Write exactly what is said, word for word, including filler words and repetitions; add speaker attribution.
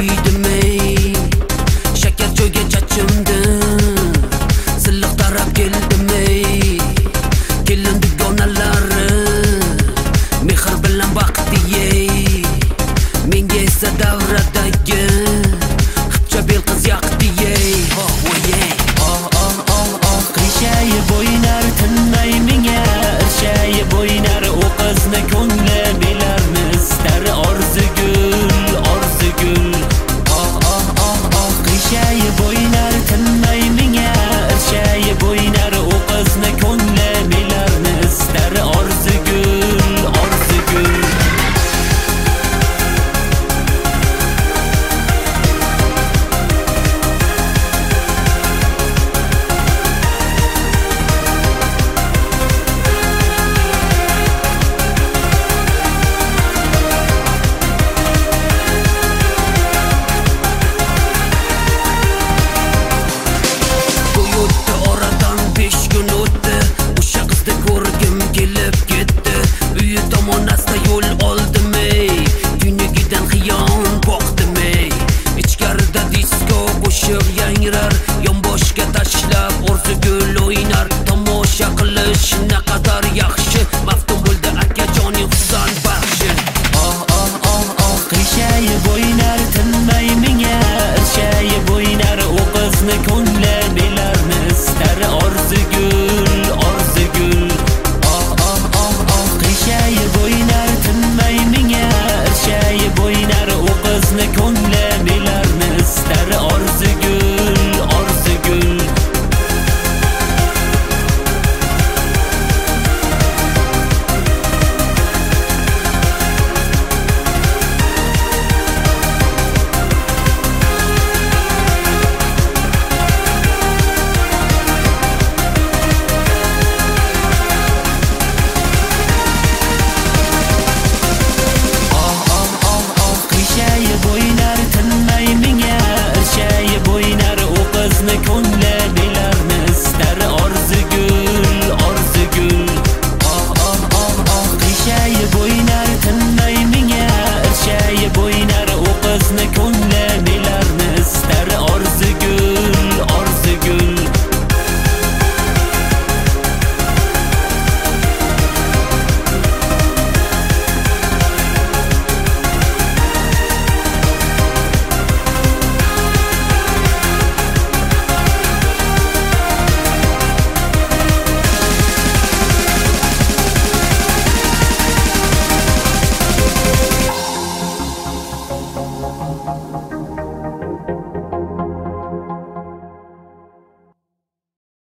Speaker 1: kuydim ey shakar cho'ga chachimdim silliq tarab keldim ey kelin dugonalari mehr bilan vaqti ey menga esa davradagi xipcha bel qiz yoqdi ey oh voy oh oh oh oh qiyshayib o'ynar tinmay menga irshayib o'ynar u qizni ko'ngli belarni istar orzugul orzugul oh oh oh oh qiyshayib o'ynar tinmay menga irshayib o'ynar u qizni ko'ngli belarni istar orzugul orzugul yangrar yonboshga tashlab orzugul o'ynar tomosha qilish naqadar yaxshi maftun bo'ldi akajoning Husan baxshi oh oh oh oh qiyshayib o'ynar tinmay menga irshayib o'ynar u qizni ko'ngli belarni istar orzugul orzugul oh oh oh oh qiyshayib o'ynar tinmay menga irshayib o'ynar u qizni ko'ngli belarni istar orzugul orzugul ko'ngli belarni istar orzugul orzugul oh oh oh oh qiyshayib o'ynar tinmay menga irshayib o'ynar u qizni ko'ngli belarni istar orzugul orzugul
Speaker 2: Thank you.